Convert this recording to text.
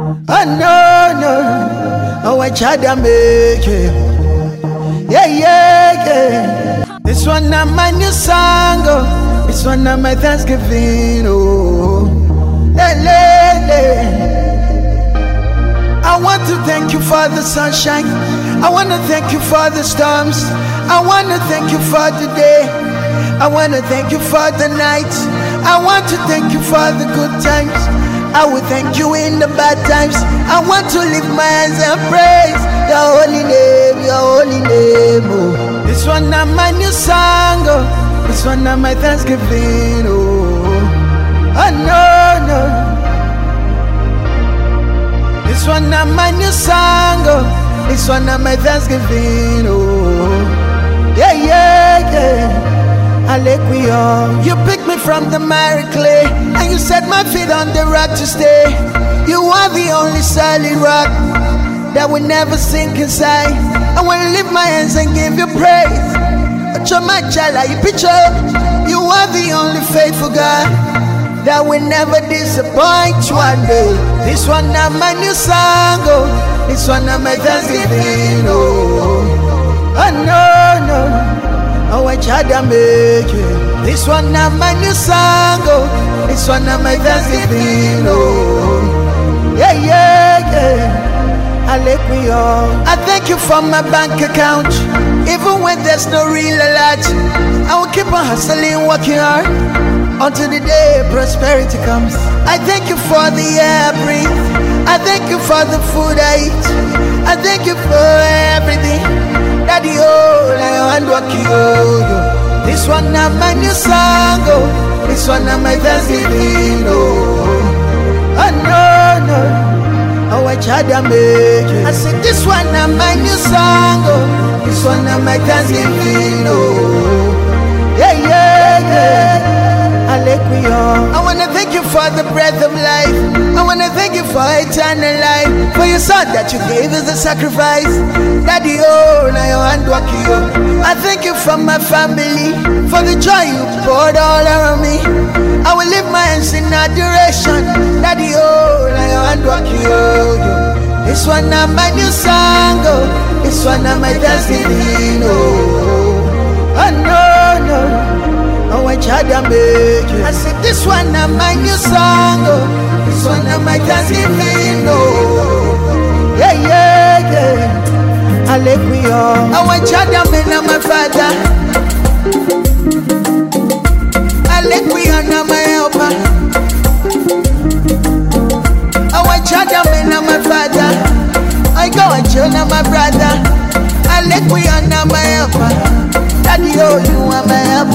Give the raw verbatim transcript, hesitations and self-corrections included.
Oh no, no, oh I tried to make it. Yeah, yeah, yeah. This one not my new song, oh. This one not my Thanksgiving, oh. Le, le, le. I want to thank you for the sunshine. I want to thank you for the storms. I want to thank you for the day. I want to thank you for the night. I want to thank you for the good times. I will thank you in the bad times. I want to lift my hands and praise your holy name, your holy name, oh. This one not my new song, oh. This one not my Thanksgiving, oh. Oh no, no. This one not my new song, oh. This one not my Thanksgiving, oh. Yeah, yeah, yeah. Alequio. You picked me from the miry clay, and you set my feet on the rock to stay. You are the only solid rock that will never sink inside. I wanna lift my hands and give you praise. You are the only faithful God that will never disappoint one day. This one not my new song, oh. This one not my Thanksgiving, oh. Oh no, no. Oh, I tried to make it. This one not my new song, oh. This one not my Thanksgiving, oh. Yeah, yeah, yeah. I thank you for my bank account. Even when there's no real alert, I will keep on hustling, working hard until the day prosperity comes. I thank you for the air I breathe. I thank you for the food I eat. I thank you for everything. Daddy, oh, I want to you. This one not my new song, oh. This one not my Thanksgiving, oh. Oh no, no. Oh, I tried to make it. I said this one not my new song, oh. This one not my Thanksgiving, oh. Yeah, yeah, yeah. I wanna thank you for the breath of life. I wanna thank you for eternal life. For your son that you gave as a sacrifice. Daddy, oh, now your hand walk you. I thank you for my family, for the joy you poured all around me. I will lift my hands in adoration. Daddy, oh, now your hand walk you. This one not my new song, oh. This one not my Thanksgiving, oh. Oh no, no. Oh, I tried to make it. I said this one not my new song, oh. This one not my Thanksgiving, oh. Yeah, yeah, yeah. I let me on. Oh, I tried to make it my father. I let me on now my helper. Oh, I tried to make it my father. I go and chill now my brother. I let me on now my helper. Daddy, oh, you are my helper.